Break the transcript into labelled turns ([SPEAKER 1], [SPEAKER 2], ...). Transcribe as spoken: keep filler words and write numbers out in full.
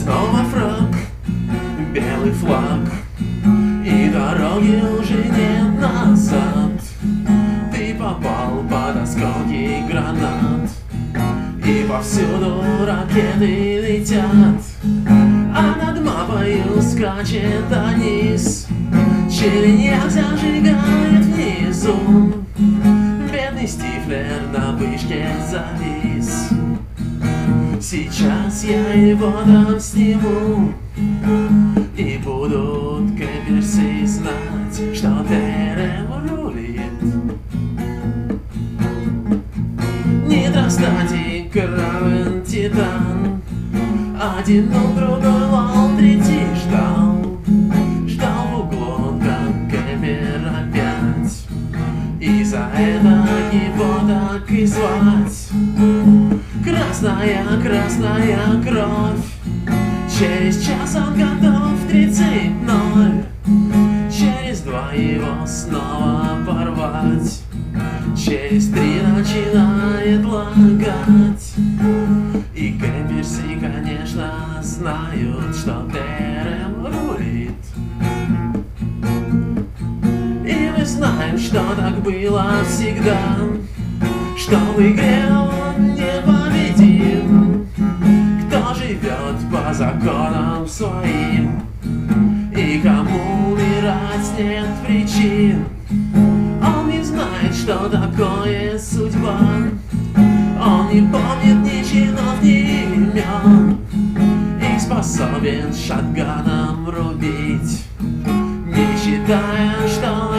[SPEAKER 1] снова фрак, белый флаг, и дороги уже нет назад. Ты попал под осколки гранат, и повсюду ракеты летят, а над мапою скачет Анис. Черенья зажигает внизу, бедный Стифлер на вышке завис. Сейчас я его там сниму, и будут кемперсы знать, что Терем рулит. Нитростатик, равен Титан, один был, другой лол, третий ждал. Ждал в углу, как кемпер опять, и за это его так и звать. Красная, красная кровь, через час он готов тридцать ноль. Через два его снова порвать, через три начинает лагать. И кемперсы, конечно, знают, что Терем рулит. И мы знаем, что так было всегда, что в игре он непобедим. Кто живет по законам своим, и кому умирать нет причин. Он не знает, что такое судьба, он не помнит ни чинов, ни имен, и способен шотганом рубить, не считая, что